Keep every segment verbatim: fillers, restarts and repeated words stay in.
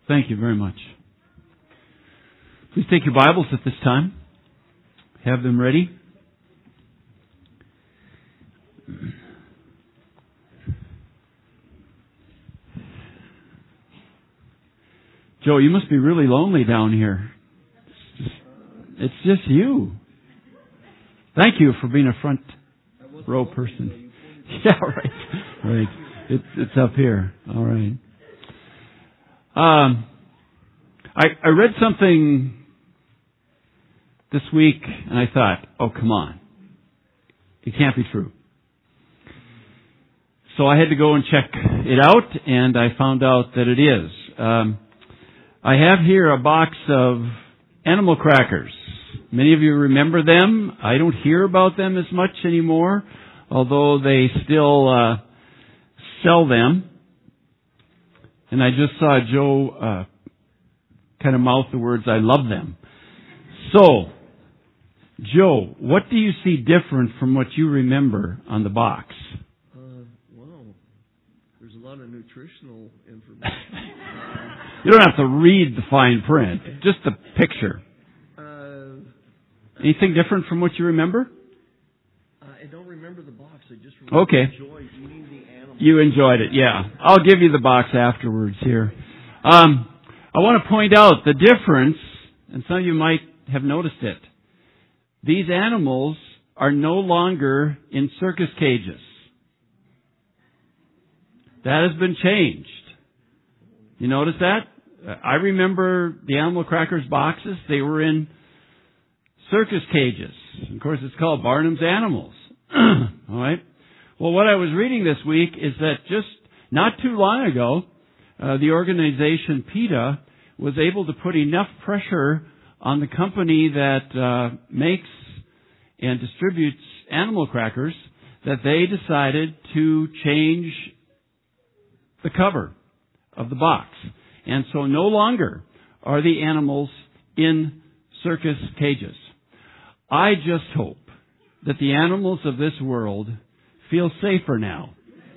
Thank you very much. Please take your Bibles at this time. Have them ready. Joe, you must be really lonely down here. It's just, it's just you. Thank you for being a front row person. Yeah, right. Right. It's it's up here. All right. Um, I I read something this week, and I thought, oh, come on. It can't be true. So I had to go and check it out, and I found out that it is. Um, I have here a box of animal crackers. Many of you remember them. I don't hear about them as much anymore, although they still uh, sell them. And I just saw Joe uh, kind of mouth the words, I love them. So, Joe, what do you see different from what you remember on the box? Uh, wow. There's a lot of nutritional information. You don't have to read the fine print, just the picture. Uh, Anything different from what you remember? I don't remember the box. I just remember okay. enjoy eating the animal. You enjoyed it, yeah. I'll give you the box afterwards here. Um, I want to point out the difference, and some of you might have noticed it. These animals are no longer in circus cages. That has been changed. You notice that? I remember the Animal Crackers boxes. They were in circus cages. Of course, it's called Barnum's Animals. All right. Well, what I was reading this week is that just not too long ago, uh, the organization PETA was able to put enough pressure on the company that uh, makes and distributes animal crackers that they decided to change the cover of the box. And so no longer are the animals in circus cages. I just hope that the animals of this world feel safer now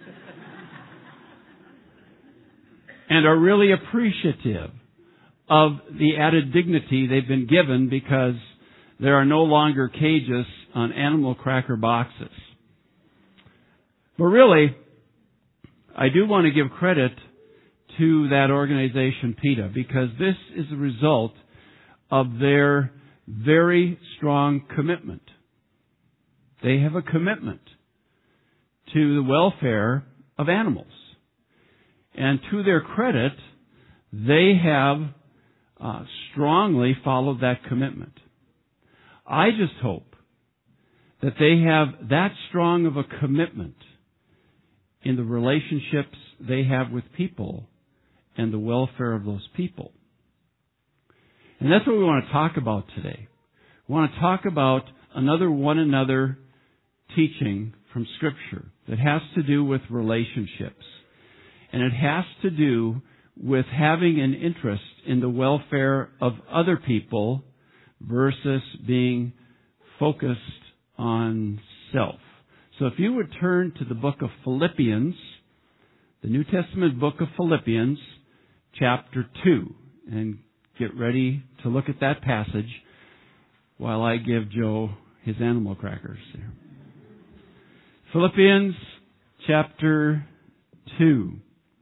and are really appreciative of the added dignity they've been given because there are no longer cages on animal cracker boxes. But really, I do want to give credit to that organization, PETA, because this is a result of their very strong commitment. They have a commitment to the welfare of animals. And to their credit, they have uh, strongly followed that commitment. I just hope that they have that strong of a commitment in the relationships they have with people and the welfare of those people. And that's what we want to talk about today. We want to talk about another one another teaching from Scripture that has to do with relationships. And it has to do with having an interest in the welfare of other people versus being focused on self. So if you would turn to the book of Philippians, the New Testament book of Philippians, chapter two, and get ready to look at that passage while I give Joe his animal crackers there. Philippians chapter two.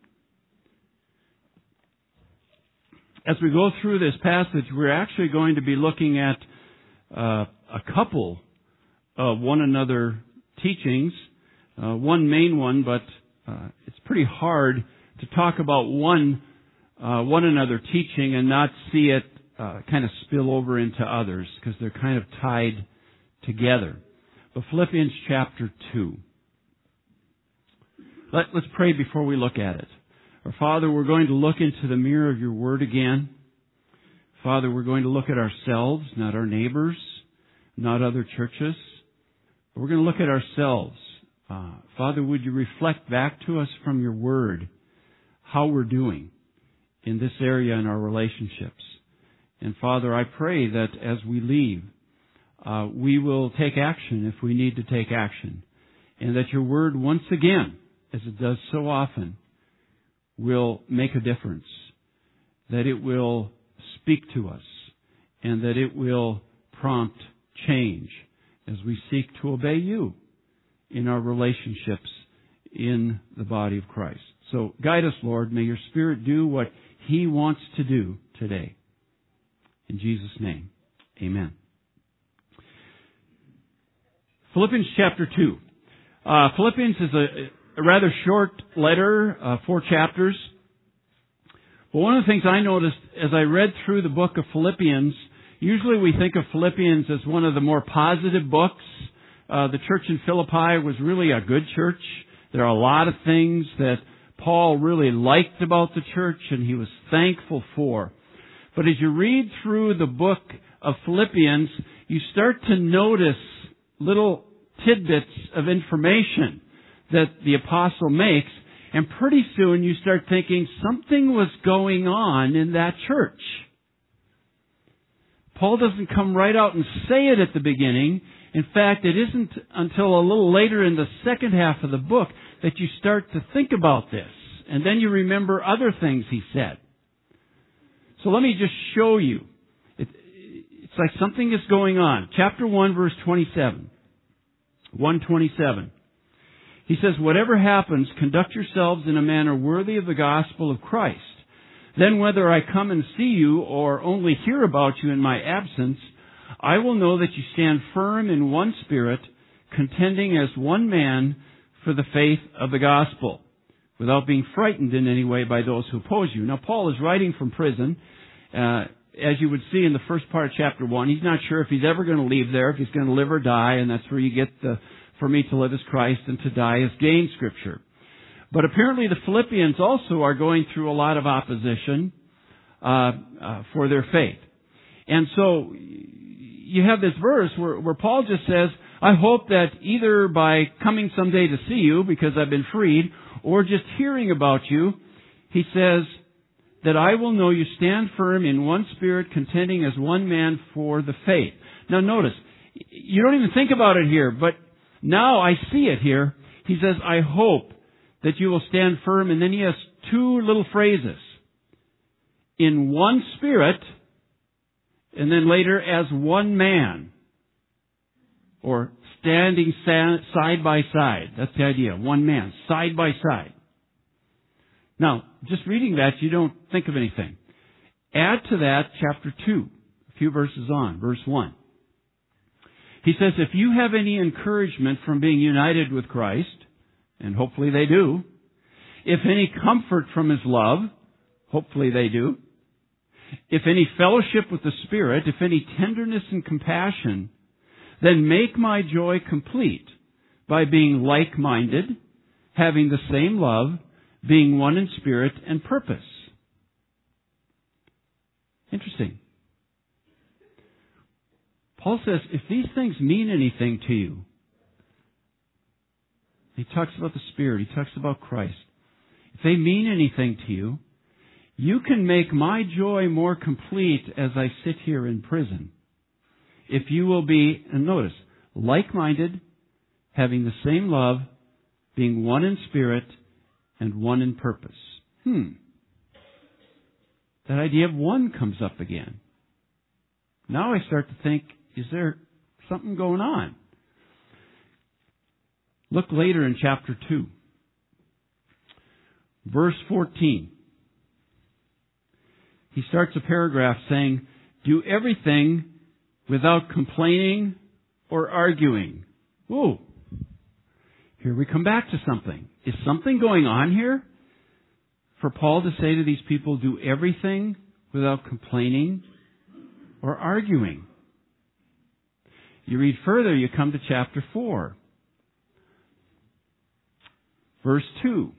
As we go through this passage, we're actually going to be looking at uh, a couple of one another teachings. Uh, one main one, but uh, it's pretty hard to talk about one uh, one another teaching and not see it uh, kind of spill over into others because they're kind of tied together. But Philippians chapter two. Let, let's pray before we look at it. Our Father, we're going to look into the mirror of your Word again. Father, we're going to look at ourselves, not our neighbors, not other churches. But we're going to look at ourselves. Uh, Father, would you reflect back to us from your Word how we're doing in this area in our relationships. And Father, I pray that as we leave, uh, we will take action if we need to take action. And that your Word once again, as it does so often, will make a difference. that it will speak to us and that it will prompt change as we seek to obey you in our relationships in the body of Christ. So guide us, Lord. May your Spirit do what He wants to do today. In Jesus' name, amen. Philippians chapter two. Uh, Philippians is a, a rather short letter, uh, four chapters. But one of the things I noticed as I read through the book of Philippians, usually we think of Philippians as one of the more positive books. Uh, the church in Philippi was really a good church. There are a lot of things that Paul really liked about the church and he was thankful for. But as you read through the book of Philippians, you start to notice little tidbits of information that the apostle makes, and pretty soon you start thinking something was going on in that church. Paul doesn't come right out and say it at the beginning. In fact, it isn't until a little later in the second half of the book that you start to think about this. And then you remember other things he said. So let me just show you. It, it's like something is going on. Chapter one, verse twenty-seven. one twenty-seven. He says, "Whatever happens, conduct yourselves in a manner worthy of the gospel of Christ. Then whether I come and see you or only hear about you in my absence, I will know that you stand firm in one spirit, contending as one man for the faith of the gospel, without being frightened in any way by those who oppose you." Now, Paul is writing from prison. Uh, as you would see in the first part of chapter one, he's not sure if he's ever going to leave there, if he's going to live or die, and that's where you get the, "For me to live is Christ and to die is gain" scripture. But apparently the Philippians also are going through a lot of opposition uh, uh, for their faith. And so you have this verse where, where Paul just says, "I hope that either by coming someday to see you, because I've been freed, or just hearing about you," he says, "that I will know you stand firm in one spirit, contending as one man for the faith." Now notice, you don't even think about it here, but now I see it here. He says, "I hope that you will stand firm," and then he has two little phrases. "In one spirit," and then later, "as one man," or standing side by side. That's the idea. One man, side by side. Now, just reading that, you don't think of anything. Add to that chapter two, a few verses on, verse one. He says, "If you have any encouragement from being united with Christ," and hopefully they do, "if any comfort from His love," hopefully they do, "if any fellowship with the Spirit, if any tenderness and compassion, then make my joy complete by being like-minded, having the same love, being one in spirit and purpose." Interesting. Paul says, if these things mean anything to you, he talks about the Spirit, he talks about Christ. If they mean anything to you, you can make my joy more complete as I sit here in prison. If you will be, and notice, like-minded, having the same love, being one in spirit and one in purpose. Hmm. That idea of one comes up again. Now I start to think, is there something going on? Look later in chapter two. Verse fourteen. He starts a paragraph saying, "Do everything without complaining or arguing." Whoa. Here we come back to something. Is something going on here for Paul to say to these people, do everything without complaining or arguing? You read further, you come to chapter four. Verse two.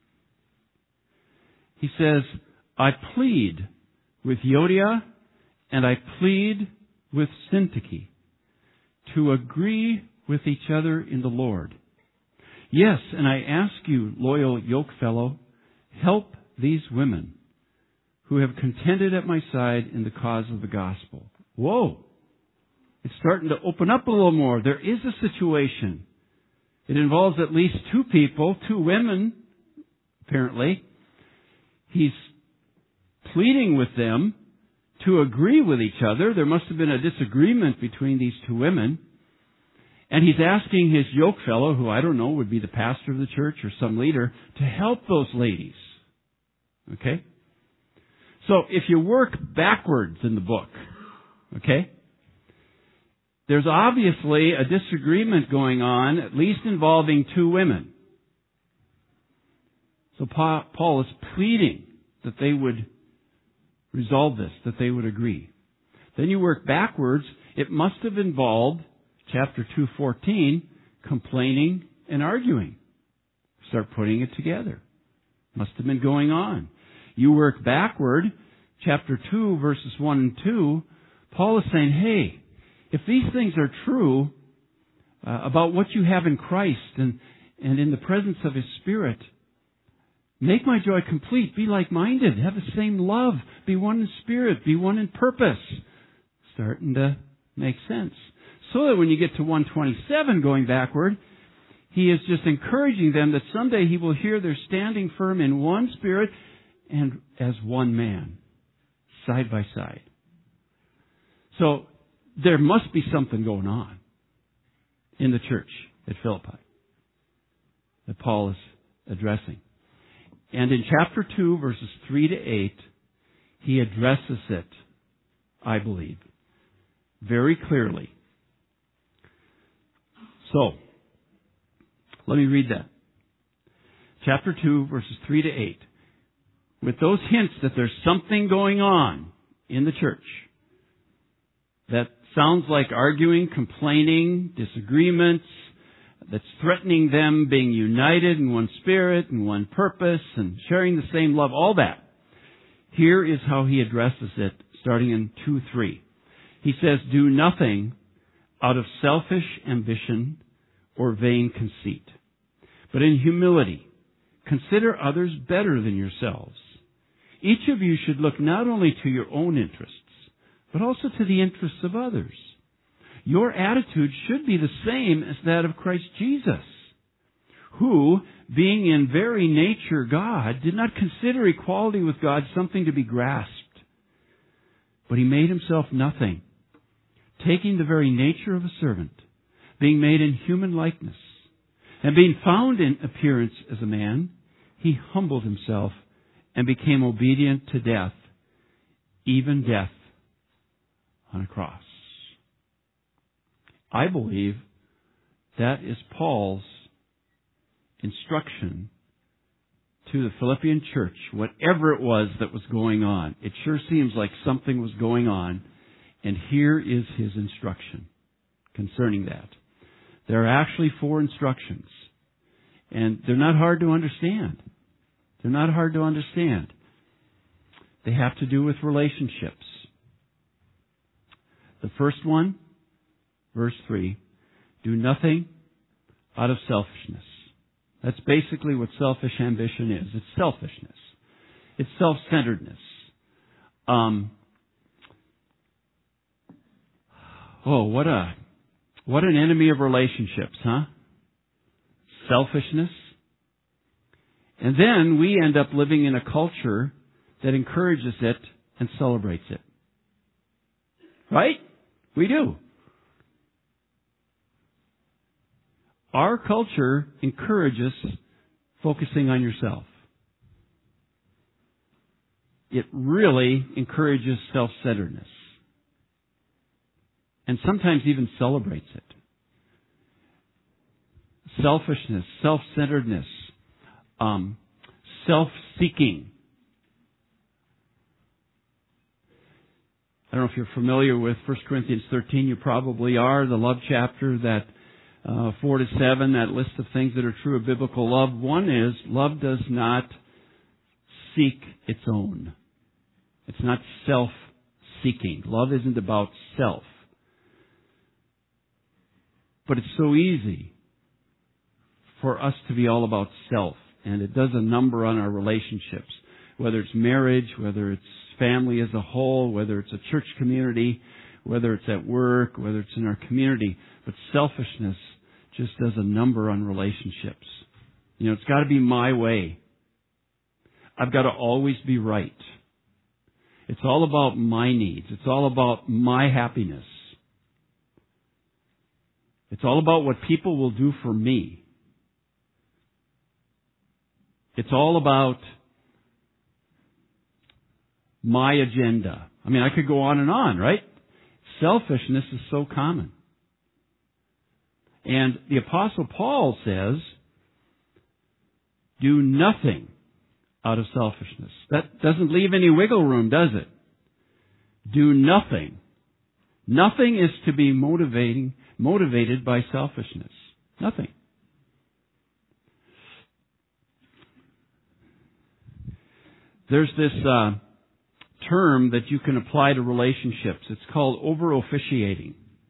He says, "I plead with Euodia and I plead with Syntyche to agree with each other in the Lord. Yes, and I ask you, loyal yokefellow, help these women who have contended at my side in the cause of the gospel." Whoa! It's starting to open up a little more. There is a situation. It involves at least two people, two women, apparently. He's pleading with them to agree with each other. There must have been a disagreement between these two women. And he's asking his yoke fellow, who I don't know would be the pastor of the church or some leader, to help those ladies. Okay? So if you work backwards in the book, okay, there's obviously a disagreement going on, at least involving two women. So Paul is pleading that they would resolve this, that they would agree. Then you work backwards. It must have involved, chapter two fourteen, complaining and arguing. Start putting it together. Must have been going on. You work backward, chapter two, verses one and two, Paul is saying, hey, if these things are true uh, about what you have in Christ and, and in the presence of His Spirit, make my joy complete. Be like-minded. Have the same love. Be one in spirit. Be one in purpose. Starting to make sense. So that when you get to one twenty-seven going backward, he is just encouraging them that someday he will hear they're standing firm in one spirit and as one man, side by side. So there must be something going on in the church at Philippi that Paul is addressing. And in chapter two, verses three to eight, he addresses it, I believe, very clearly. So, let me read that. Chapter two, verses three to eight. With those hints that there's something going on in the church that sounds like arguing, complaining, disagreements, that's threatening them being united in one spirit and one purpose and sharing the same love, all that. Here is how he addresses it, starting in two three. He says, do nothing out of selfish ambition or vain conceit, but in humility consider others better than yourselves. Each of you should look not only to your own interests, but also to the interests of others. Your attitude should be the same as that of Christ Jesus, who, being in very nature God, did not consider equality with God something to be grasped, but He made Himself nothing, taking the very nature of a servant, being made in human likeness, and being found in appearance as a man, He humbled Himself and became obedient to death, even death on a cross. I believe that is Paul's instruction to the Philippian church, whatever it was that was going on. It sure seems like something was going on, and here is his instruction concerning that. There are actually four instructions, and they're not hard to understand. They're not hard to understand. They have to do with relationships. The first one, verse three, do nothing out of selfishness. That's basically what selfish ambition is. It's selfishness. It's self-centeredness. Um, oh, what a what an enemy of relationships, huh? Selfishness. And then we end up living in a culture that encourages it and celebrates it. Right? We do. Our culture encourages focusing on yourself. It really encourages self-centeredness. And sometimes even celebrates it. Selfishness, self-centeredness, um, self-seeking. I don't know if you're familiar with First Corinthians thirteen. You probably are. The love chapter, that uh, four to seven, that list of things that are true of biblical love. One is, love does not seek its own. It's not self-seeking. Love isn't about self. But it's so easy for us to be all about self. And it does a number on our relationships. Whether it's marriage, whether it's family as a whole, whether it's a church community, whether it's at work, whether it's in our community. But selfishness just does a number on relationships. You know, it's got to be my way. I've got to always be right. It's all about my needs. It's all about my happiness. It's all about what people will do for me. It's all about my agenda. I mean, I could go on and on, right? Selfishness is so common. And the Apostle Paul says, do nothing out of selfishness. That doesn't leave any wiggle room, does it? Do nothing. Nothing is to be motivating, motivated by selfishness. Nothing. There's this uh, term that you can apply to relationships. It's called over-officiating.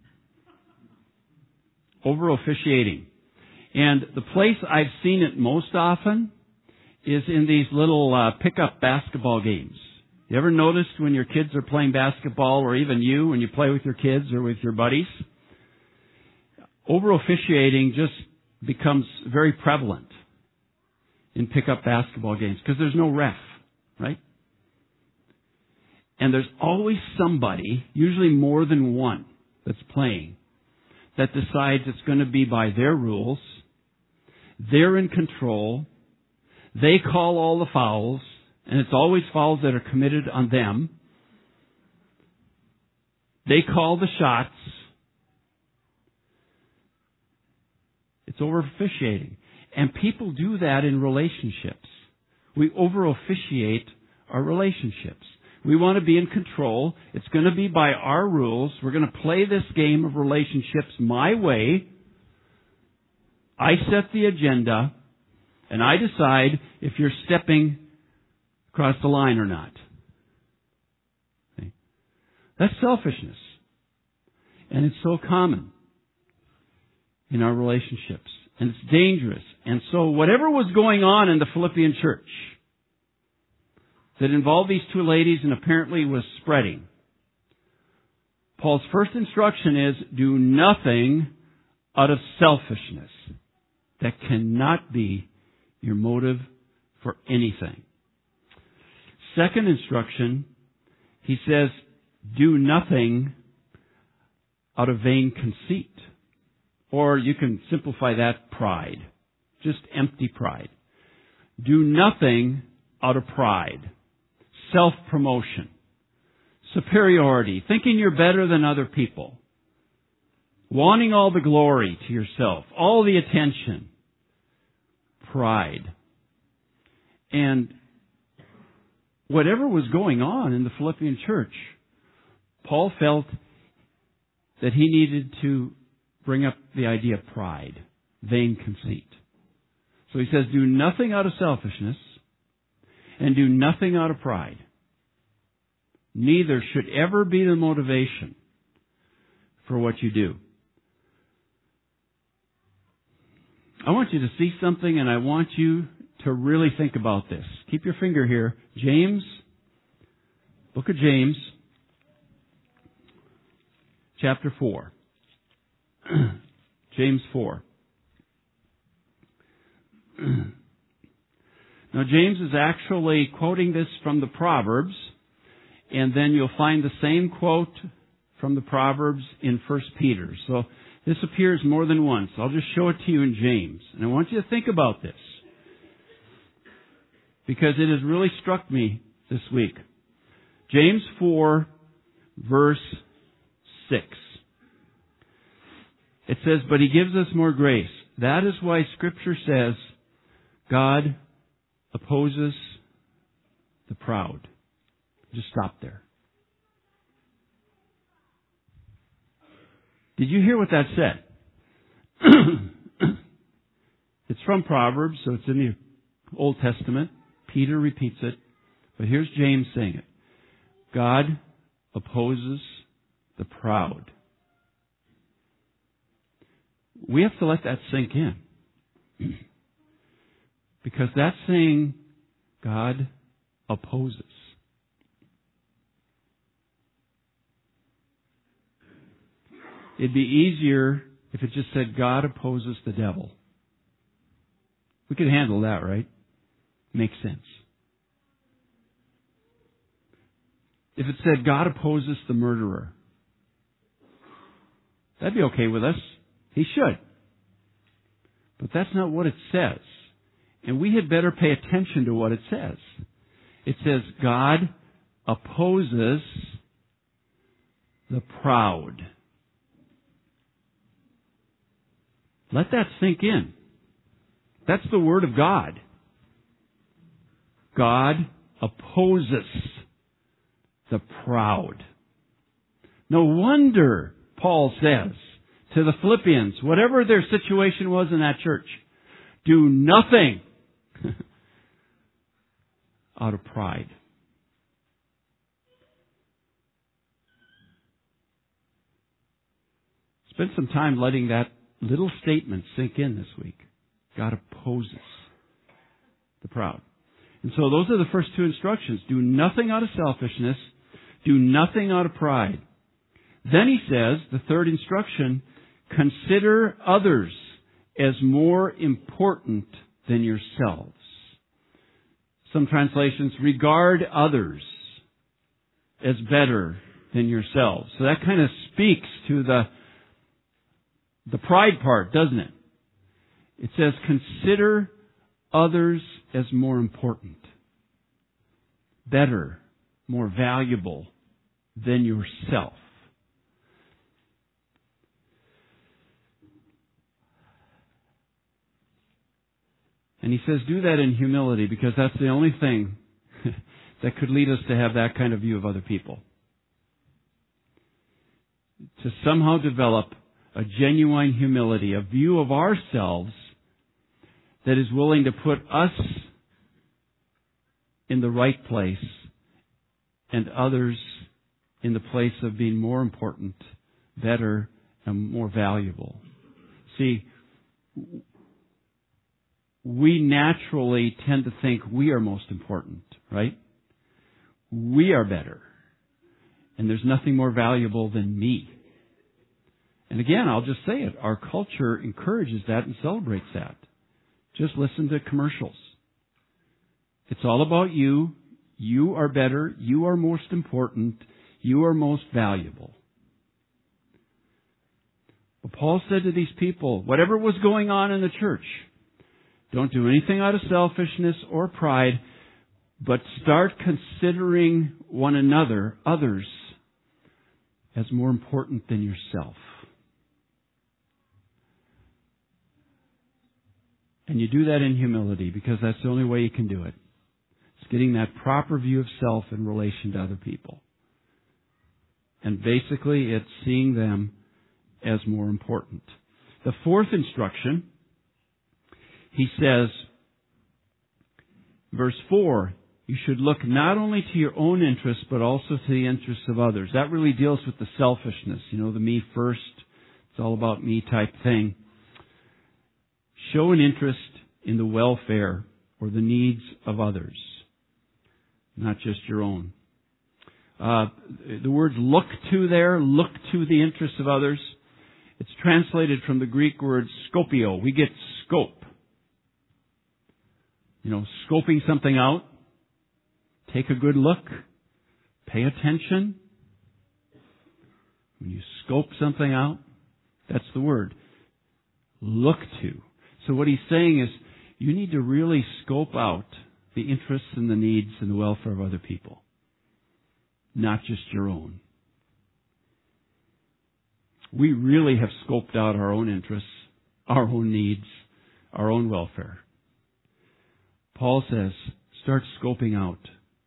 Over-officiating. And the place I've seen it most often is in these little uh, pickup basketball games. You ever noticed when your kids are playing basketball, or even you when you play with your kids or with your buddies? Over-officiating just becomes very prevalent in pickup basketball games because there's no ref, right? And there's always somebody, usually more than one, that's playing, that decides it's going to be by their rules. They're in control. They call all the fouls, and it's always fouls that are committed on them. They call the shots. It's over-officiating. And people do that in relationships. We over-officiate our relationships. We want to be in control. It's going to be by our rules. We're going to play this game of relationships my way. I set the agenda, and I decide if you're stepping across the line or not. Okay. That's selfishness. And it's so common in our relationships. And it's dangerous. And so whatever was going on in the Philippian church that involved these two ladies and apparently was spreading, Paul's first instruction is, do nothing out of selfishness. That cannot be your motive for anything. Second instruction, he says, do nothing out of vain conceit. Or you can simplify that, pride. Just empty pride. Do nothing out of pride. Self-promotion. Superiority. Thinking you're better than other people. Wanting all the glory to yourself. All the attention. Pride. And whatever was going on in the Philippian church, Paul felt that he needed to bring up the idea of pride, vain conceit. So he says, do nothing out of selfishness and do nothing out of pride. Neither should ever be the motivation for what you do. I want you to see something, and I want you to really think about this. Keep your finger here. James, book of James, chapter four. James four. Now, James is actually quoting this from the Proverbs, and then you'll find the same quote from the Proverbs in First Peter. So this appears more than once. I'll just show it to you in James. And I want you to think about this, because it has really struck me this week. James four, verse six. It says, but He gives us more grace. That is why Scripture says, God opposes the proud. Just stop there. Did you hear what that said? It's from Proverbs, so it's in the Old Testament. Peter repeats it. But here's James saying it. God opposes the proud. We have to let that sink in. Because that's saying God opposes. It'd be easier if it just said God opposes the devil. We could handle that, right? Makes sense. if it said God opposes the murderer. That'd be okay with us. He should. But that's not what it says. And we had better pay attention to what it says. It says God opposes the proud. Let that sink in. That's the Word of God. God opposes the proud. No wonder Paul says to the Philippians, whatever their situation was in that church, do nothing out of pride. Spend some time letting that little statement sink in this week. God opposes the proud. And so those are the first two instructions. Do nothing out of selfishness. Do nothing out of pride. Then he says, the third instruction, consider others as more important than yourselves. Some translations, regard others as better than yourselves. So that kind of speaks to the, the pride part, doesn't it? It says, consider others as more important, better, more valuable than yourself. And he says, do that in humility, because that's the only thing that could lead us to have that kind of view of other people. To somehow develop a genuine humility, a view of ourselves that is willing to put us in the right place and others in the place of being more important, better, and more valuable. See, we naturally tend to think we are most important, right? We are better. And there's nothing more valuable than me. And again, I'll just say it. Our culture encourages that and celebrates that. Just listen to commercials. It's all about you. You are better. You are most important. You are most valuable. But Paul said to these people, whatever was going on in the church, don't do anything out of selfishness or pride, but start considering one another, others, as more important than yourself. And you do that in humility, because that's the only way you can do it. It's getting that proper view of self in relation to other people. And basically, it's seeing them as more important. The fourth instruction, he says, verse four, you should look not only to your own interests, but also to the interests of others. That really deals with the selfishness, you know, the me first, it's all about me type thing. Show an interest in the welfare or the needs of others, not just your own. Uh, the word look to there, look to the interests of others. It's translated from the Greek word scopio. We get scope. You know, scoping something out. Take a good look. Pay attention. When you scope something out, that's the word. Look to. So what he's saying is, you need to really scope out the interests and the needs and the welfare of other people, not just your own. We really have scoped out our own interests, our own needs, our own welfare. Paul says, start scoping out.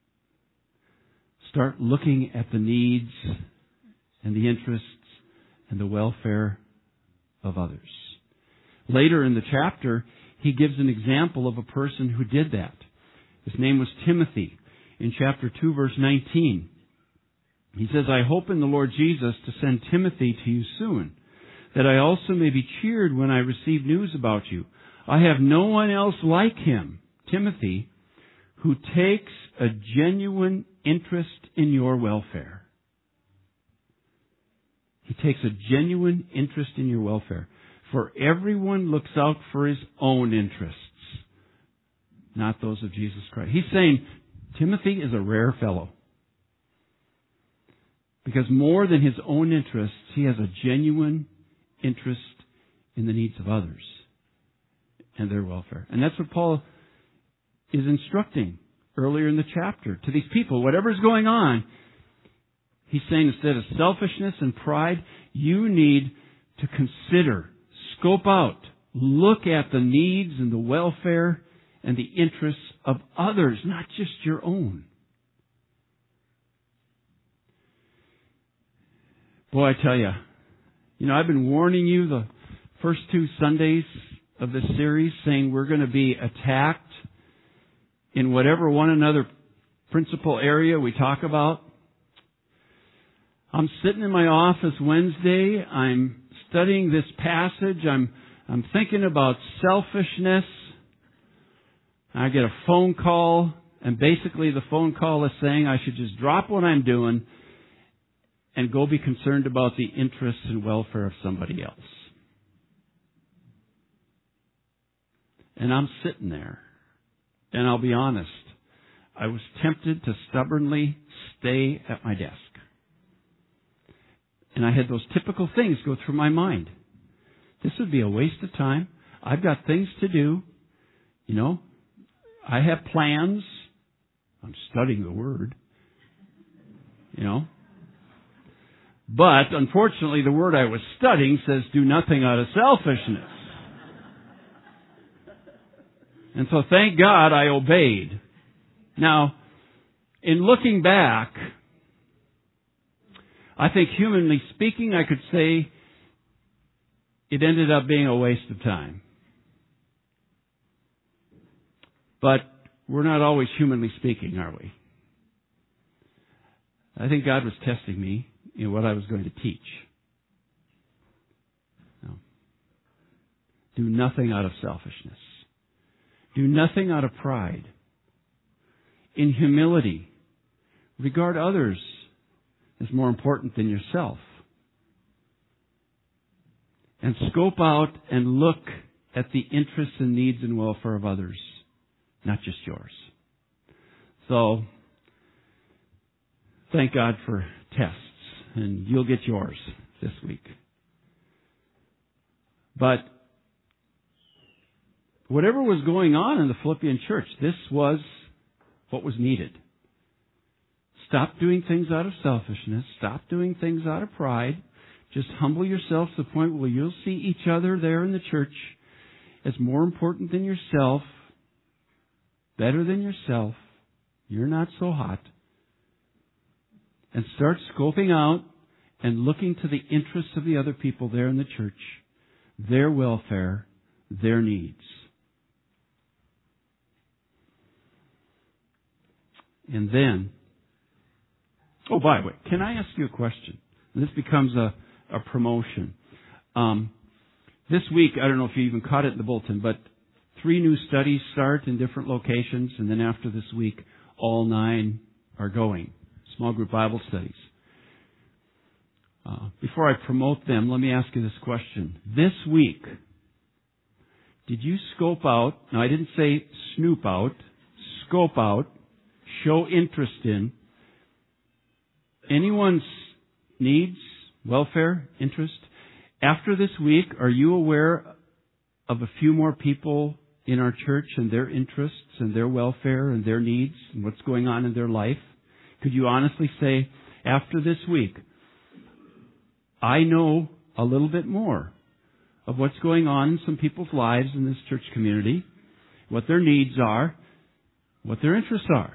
Start looking at the needs and the interests and the welfare of others. Later in the chapter, he gives an example of a person who did that. His name was Timothy. In chapter two, verse nineteen, he says, I hope in the Lord Jesus to send Timothy to you soon, that I also may be cheered when I receive news about you. I have no one else like him, Timothy, who takes a genuine interest in your welfare. He takes a genuine interest in your welfare. For everyone looks out for his own interests, not those of Jesus Christ. He's saying Timothy is a rare fellow. Because more than his own interests, he has a genuine interest in the needs of others and their welfare. And that's what Paul is instructing earlier in the chapter to these people. Whatever's going on, he's saying instead of selfishness and pride, you need to consider, scope out, look at the needs and the welfare and the interests of others, not just your own. Boy, I tell you, you know, I've been warning you the first two Sundays of this series, saying we're going to be attacked in whatever one another principal area we talk about. I'm sitting in my office Wednesday. I'm studying this passage. I'm I'm thinking about selfishness. I get a phone call, and basically the phone call is saying I should just drop what I'm doing and go be concerned about the interests and welfare of somebody else. And I'm sitting there. And I'll be honest, I was tempted to stubbornly stay at my desk. And I had those typical things go through my mind. This would be a waste of time. I've got things to do. You know, I have plans. I'm studying the Word. You know. But, unfortunately, the word I was studying says do nothing out of selfishness. And so, thank God, I obeyed. Now, in looking back, I think humanly speaking, I could say it ended up being a waste of time. But we're not always humanly speaking, are we? I think God was testing me in what I was going to teach. No. Do nothing out of selfishness. Do nothing out of pride. In humility, regard others as more important than yourself. And scope out and look at the interests and needs and welfare of others, not just yours. So, thank God for tests. And you'll get yours this week. But whatever was going on in the Philippian church, this was what was needed. Stop doing things out of selfishness. Stop doing things out of pride. Just humble yourself to the point where you'll see each other there in the church as more important than yourself, better than yourself. You're not so hot. And start scoping out and looking to the interests of the other people there in the church, their welfare, their needs. And then, oh, by the way, can I ask you a question? And this becomes a, a promotion. Um, this week, I don't know if you even caught it in the bulletin, but three new studies start in different locations, and then after this week, all nine are going. Small group Bible studies. Uh, before I promote them, let me ask you this question. This week, did you scope out, now I didn't say snoop out, scope out, show interest in anyone's needs, welfare, interest? After this week, are you aware of a few more people in our church and their interests and their welfare and their needs and what's going on in their life? Could you honestly say, after this week, I know a little bit more of what's going on in some people's lives in this church community, what their needs are, what their interests are?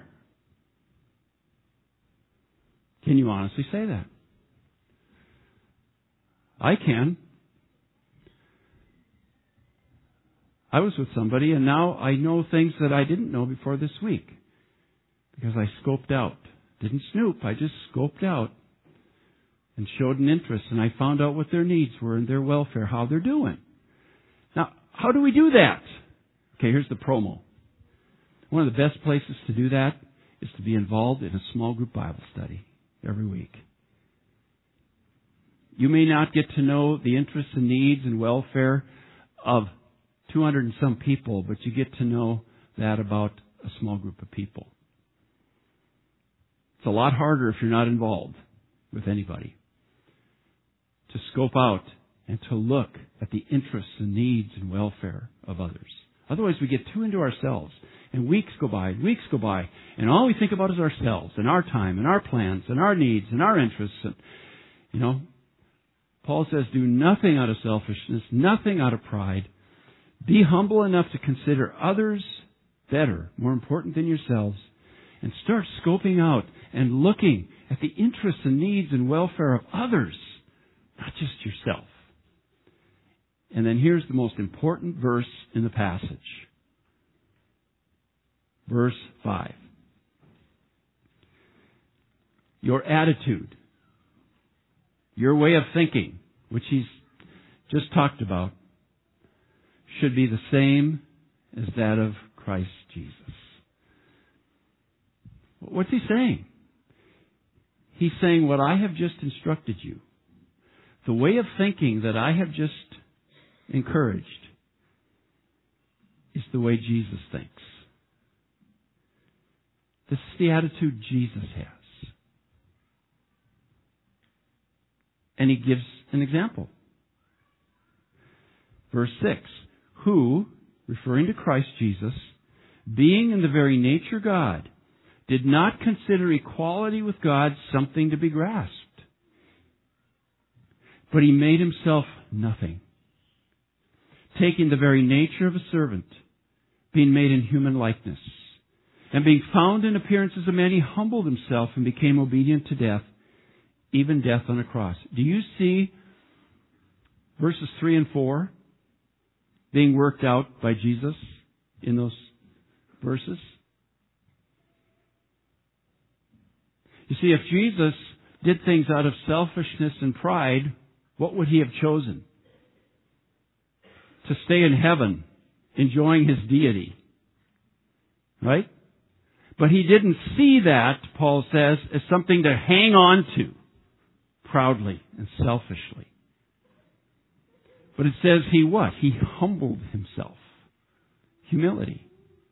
Can you honestly say that? I can. I was with somebody, and now I know things that I didn't know before this week because I scoped out. Didn't snoop, I just scoped out and showed an interest, and I found out what their needs were and their welfare, how they're doing. Now, how do we do that? Okay, here's the promo. One of the best places to do that is to be involved in a small group Bible study every week. You may not get to know the interests and needs and welfare of two hundred and some people, but you get to know that about a small group of people. It's a lot harder if you're not involved. with anybody. To scope out and to look at the interests and needs and welfare of others. Otherwise we get too into ourselves, and weeks go by, and weeks go by, and all we think about is ourselves and our time and our plans and our needs and our interests. And, you know, Paul says, do nothing out of selfishness, nothing out of pride. Be humble enough to consider others better, more important than yourselves, and start scoping out and looking at the interests and needs and welfare of others, not just yourself. And then here's the most important verse in the passage. Verse five. Your attitude, your way of thinking, which he's just talked about, should be the same as that of Christ Jesus. What's he saying? He's saying what I have just instructed you. The way of thinking that I have just encouraged is the way Jesus thinks. This is the attitude Jesus has. And he gives an example. Verse six. Who, referring to Christ Jesus, being in the very nature God, did not consider equality with God something to be grasped. But he made himself nothing, taking the very nature of a servant, being made in human likeness. And being found in appearance as a man, he humbled himself and became obedient to death, even death on a cross. Do you see verses three and four being worked out by Jesus in those verses? You see, if Jesus did things out of selfishness and pride, what would he have chosen? To stay in heaven, enjoying his deity. Right? But he didn't see that, Paul says, as something to hang on to proudly and selfishly. But it says he what? He humbled himself. Humility.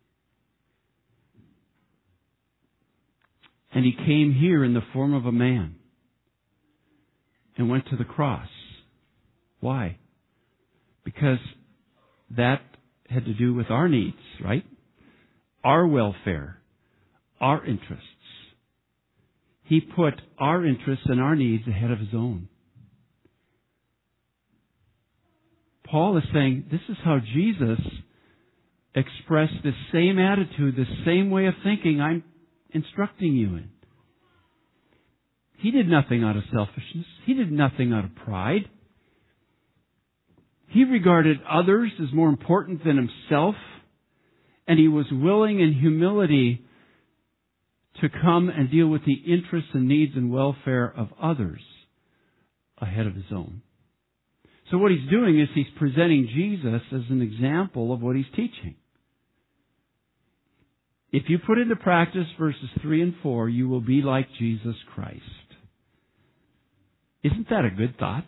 And he came here in the form of a man and went to the cross. Why? Because that had to do with our needs, right? Our welfare, our interests. He put our interests and our needs ahead of his own. Paul is saying this is how Jesus expressed this same attitude, this same way of thinking I'm instructing you in. He did nothing out of selfishness. He did nothing out of pride. He regarded others as more important than himself, and he was willing in humility to come and deal with the interests and needs and welfare of others ahead of his own. So what he's doing is he's presenting Jesus as an example of what he's teaching. If you put into practice verses three and four, you will be like Jesus Christ. Isn't that a good thought?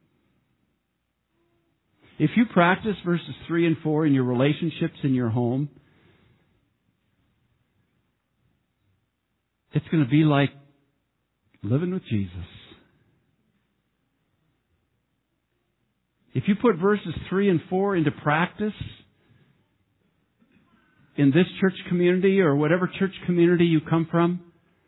If you practice verses three and four in your relationships in your home, it's going to be like living with Jesus. If you put verses three and four into practice in this church community or whatever church community you come from,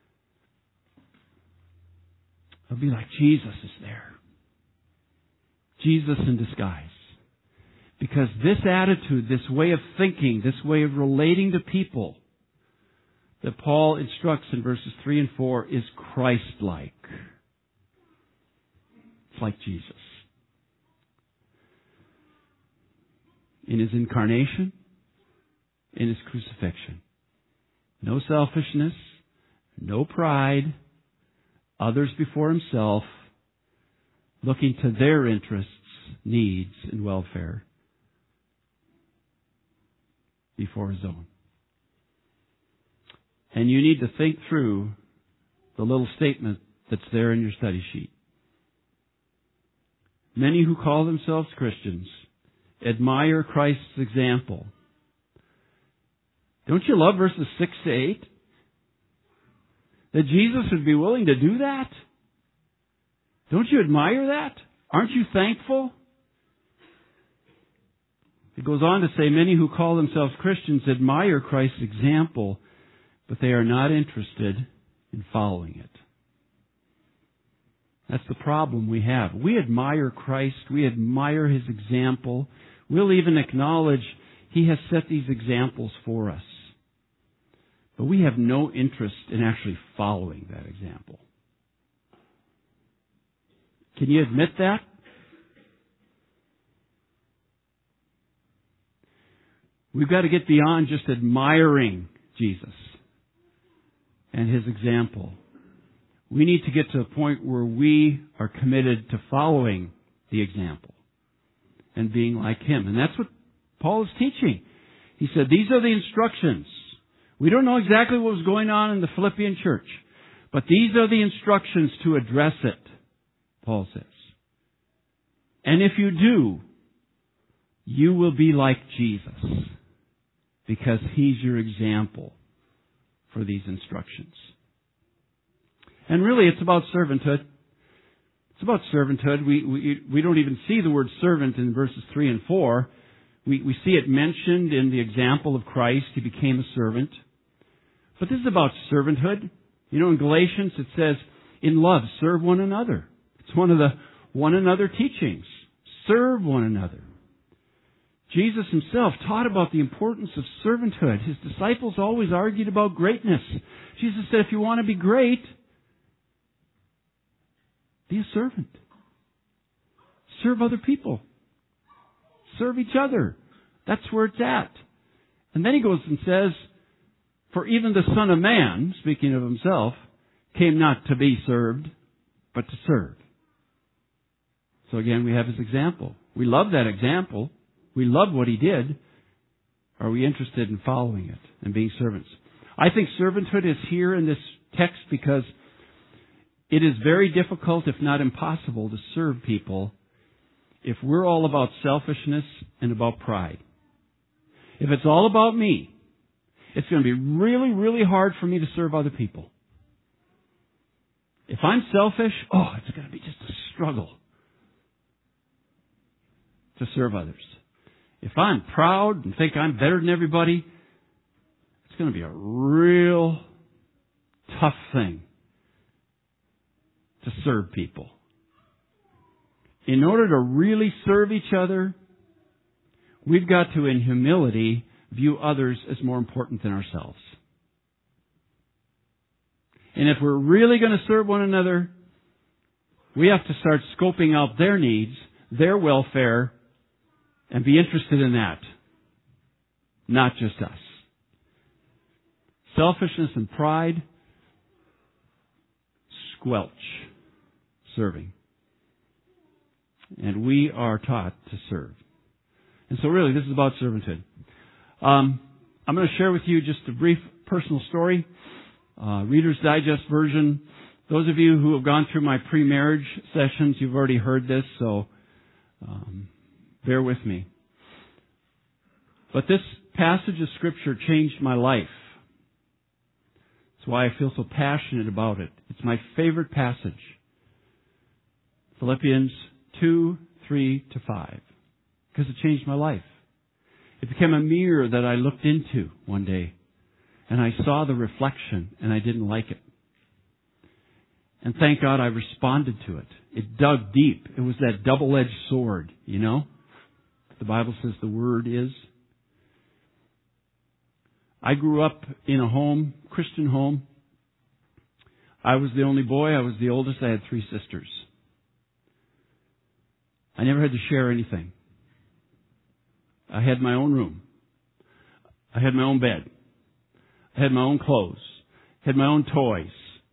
it'll be like Jesus is there. Jesus in disguise. Because this attitude, this way of thinking, this way of relating to people that Paul instructs in verses three and four is Christ-like. It's like Jesus. In his incarnation, in his crucifixion. No selfishness, no pride, others before himself, looking to their interests, needs, and welfare before his own. And you need to think through the little statement that's there in your study sheet. Many who call themselves Christians admire Christ's example. Don't you love verses six to eight? That Jesus would be willing to do that? Don't you admire that? Aren't you thankful? It goes on to say, many who call themselves Christians admire Christ's example, but they are not interested in following it. That's the problem we have. We admire Christ. We admire His example. We'll even acknowledge He has set these examples for us. But we have no interest in actually following that example. Can you admit that? We've got to get beyond just admiring Jesus and His example. We need to get to a point where we are committed to following the example and being like Him. And that's what Paul is teaching. He said, these are the instructions. We don't know exactly what was going on in the Philippian church, but these are the instructions to address it, Paul says. And if you do, you will be like Jesus, because He's your example for these instructions. And really, it's about servanthood. It's about servanthood. We, we, we don't even see the word servant in verses three and four. We, we see it mentioned in the example of Christ. He became a servant. But this is about servanthood. You know, in Galatians it says, in love, serve one another. It's one of the one another teachings. Serve one another. Jesus Himself taught about the importance of servanthood. His disciples always argued about greatness. Jesus said, if you want to be great, be a servant. Serve other people. Serve each other. That's where it's at. And then He goes and says, for even the Son of Man, speaking of Himself, came not to be served, but to serve. So again, we have His example. We love that example. We love what He did. Are we interested in following it and being servants? I think servanthood is here in this text because it is very difficult, if not impossible, to serve people if we're all about selfishness and about pride. If it's all about me, it's going to be really, really hard for me to serve other people. If I'm selfish, oh, it's going to be just a struggle to serve others. If I'm proud and think I'm better than everybody, it's going to be a real tough thing to serve people. In order to really serve each other, we've got to, in humility, view others as more important than ourselves. And if we're really going to serve one another, we have to start scoping out their needs, their welfare, and be interested in that, not just us. Selfishness and pride squelch serving. And we are taught to serve. And so really, this is about servanthood. Um, I'm going to share with you just a brief personal story. Uh, Reader's Digest version. Those of you who have gone through my pre-marriage sessions, you've already heard this, so um, bear with me. But this passage of Scripture changed my life. That's why I feel so passionate about it. It's my favorite passage. Philippians two, three to five. Because it changed my life. It became a mirror that I looked into one day. And I saw the reflection and I didn't like it. And thank God I responded to it. It dug deep. It was that double-edged sword, you know? The Bible says the Word is. I grew up in a home, Christian home. I was the only boy. I was the oldest. I had three sisters. I never had to share anything. I had my own room. I had my own bed. I had my own clothes. I had my own toys.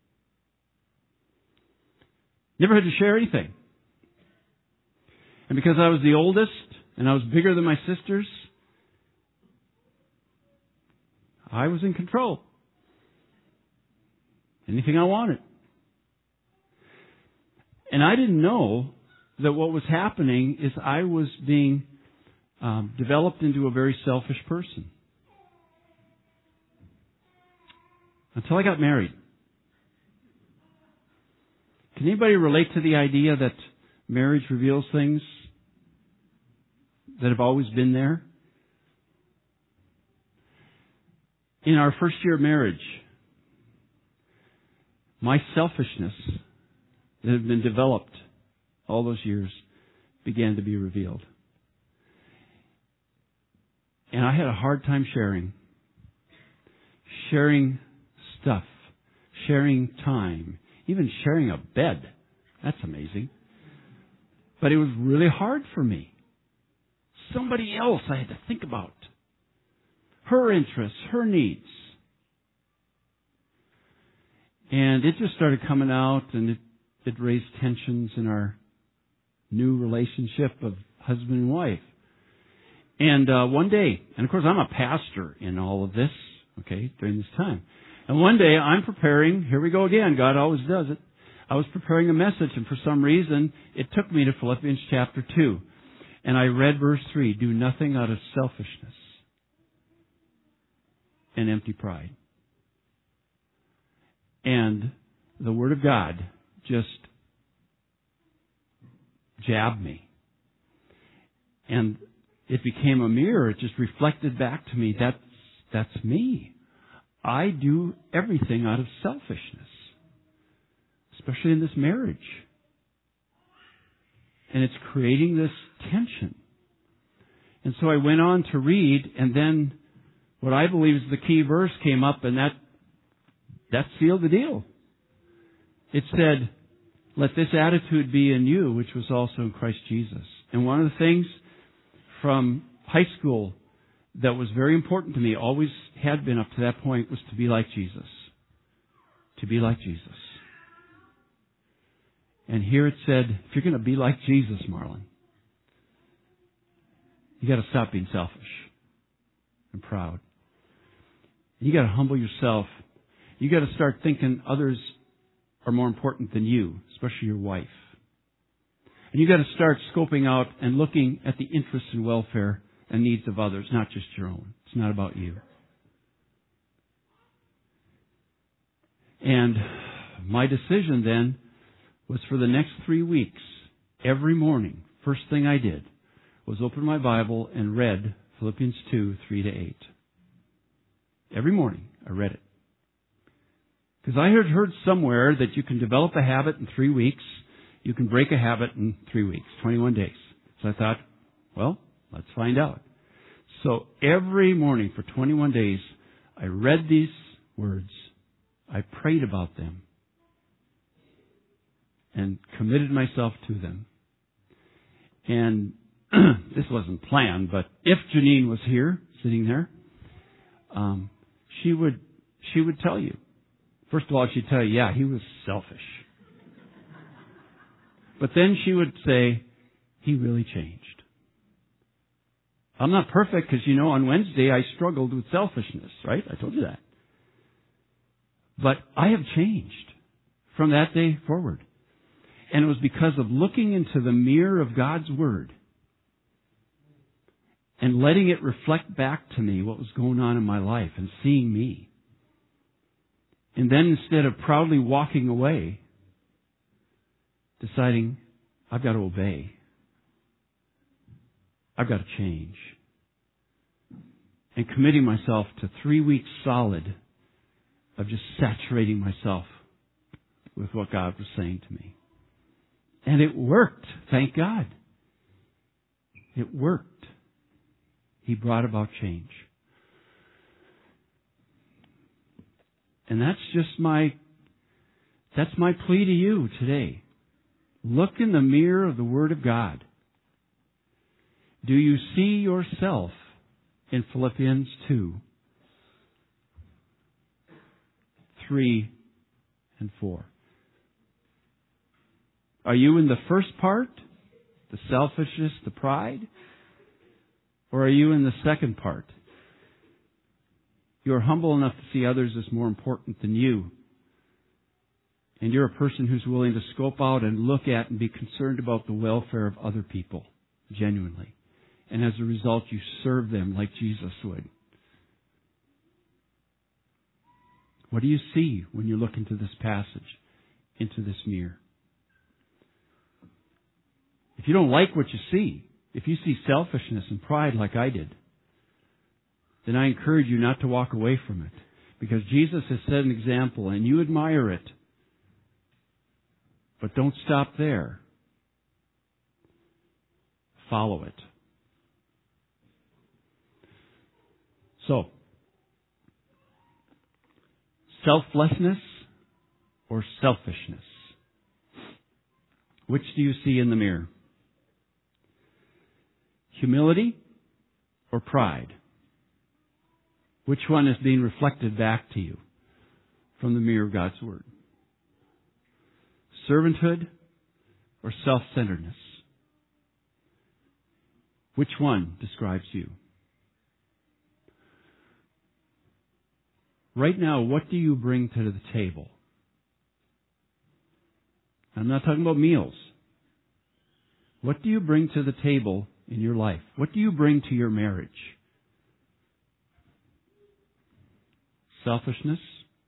Never had to share anything. And because I was the oldest and I was bigger than my sisters, I was in control. Anything I wanted. And I didn't know that what was happening is I was being um, developed into a very selfish person. Until I got married. Can anybody relate to the idea that marriage reveals things that have always been there? In our first year of marriage, my selfishness that had been developed all those years began to be revealed. And I had a hard time sharing. Sharing stuff. Sharing time. Even sharing a bed. That's amazing. But it was really hard for me. Somebody else I had to think about. Her interests, her needs. And it just started coming out, and it, it raised tensions in our new relationship of husband and wife. And uh, one day, and of course I'm a pastor in all of this, okay, during this time. And one day I'm preparing, here we go again, God always does it. I was preparing a message, and for some reason it took me to Philippians chapter two. And I read verse three, do nothing out of selfishness and empty pride. And the Word of God just jabbed me. And it became a mirror. It just reflected back to me, that's, that's me. I do everything out of selfishness. Especially in this marriage. And it's creating this tension. And so I went on to read, and then what I believe is the key verse came up, and that that sealed the deal. It said, let this attitude be in you, which was also in Christ Jesus. And one of the things from high school that was very important to me, always had been up to that point, was to be like Jesus. To be like Jesus. And here it said, if you're going to be like Jesus, Marlon, you got to stop being selfish and proud. You got to humble yourself. You got to start thinking others are more important than you, especially your wife. And you got to start scoping out and looking at the interests and welfare and needs of others, not just your own. It's not about you. And my decision then was for the next three weeks, every morning, first thing I did was open my Bible and read Philippians two, three to eight. Every morning I read it. Because I had heard somewhere that you can develop a habit in three weeks. You can break a habit in three weeks, twenty-one days. So I thought, well, let's find out. So every morning for twenty-one days, I read these words. I prayed about them. And committed myself to them. And this wasn't planned, but if Janine was here, sitting there, um, she would she would tell you. First of all, she'd tell you, yeah, he was selfish. But then she would say, he really changed. I'm not perfect because, you know, on Wednesday I struggled with selfishness, right? I told you that. But I have changed from that day forward. And it was because of looking into the mirror of God's Word and letting it reflect back to me what was going on in my life and seeing me. And then instead of proudly walking away, deciding, I've got to obey. I've got to change. And committing myself to three weeks solid of just saturating myself with what God was saying to me. And it worked, thank God. It worked. He brought about change. And that's just my, that's my plea to you today. Look in the mirror of the Word of God. Do you see yourself in Philippians two, three, and four? Are you in the first part, the selfishness, the pride? Or are you in the second part? You're humble enough to see others as more important than you. And you're a person who's willing to scope out and look at and be concerned about the welfare of other people, genuinely. And as a result, you serve them like Jesus would. What do you see when you look into this passage, into this mirror? If you don't like what you see, if you see selfishness and pride like I did, then I encourage you not to walk away from it. Because Jesus has set an example and you admire it. But don't stop there. Follow it. So, selflessness or selfishness? Which do you see in the mirror? Humility or pride? Which one is being reflected back to you from the mirror of God's Word? Servanthood or self-centeredness? Which one describes you? Right now, what do you bring to the table? I'm not talking about meals. What do you bring to the table in your life? What do you bring to your marriage? Selfishness?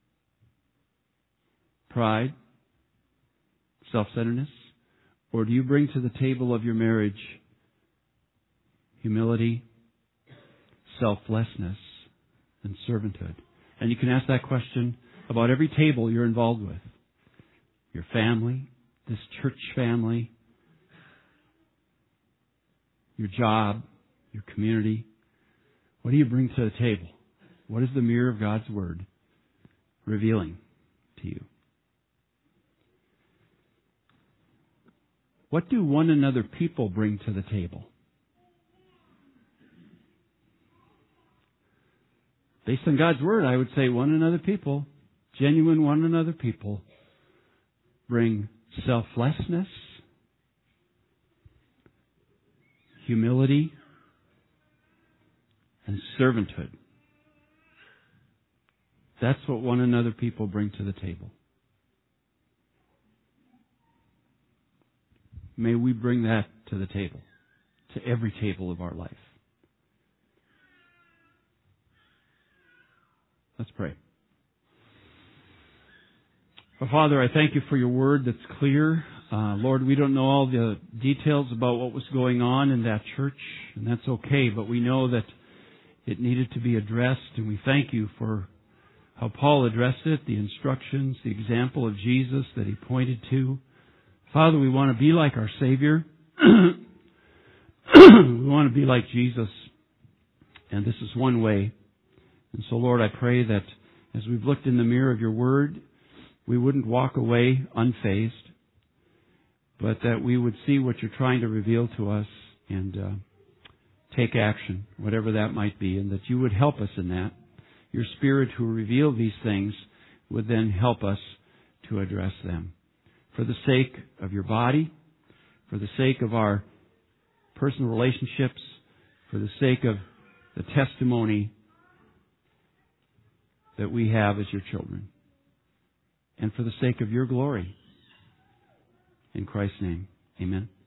Pride? Self-centeredness? Or do you bring to the table of your marriage humility, selflessness, and servanthood? And you can ask that question about every table you're involved with. Your family, this church family, your job, your community. What do you bring to the table? What is the mirror of God's Word revealing to you? What do one another people bring to the table? Based on God's Word, I would say one another people, genuine one another people, bring selflessness, humility, and servanthood. That's what one another people bring to the table. May we bring that to the table, to every table of our life. Let's pray. Well, Father, I thank you for your word that's clear. Uh, Lord, we don't know all the details about what was going on in that church, and that's okay, but we know that it needed to be addressed, and we thank you for how Paul addressed it, the instructions, the example of Jesus that he pointed to. Father, we want to be like our Savior. We want to be like Jesus, and this is one way. And so, Lord, I pray that as we've looked in the mirror of your word, we wouldn't walk away unfazed, but that we would see what you're trying to reveal to us and uh, take action, whatever that might be, and that you would help us in that. Your Spirit who revealed these things would then help us to address them. For the sake of your body, for the sake of our personal relationships, for the sake of the testimony that we have as your children, and for the sake of your glory. In Christ's name, amen.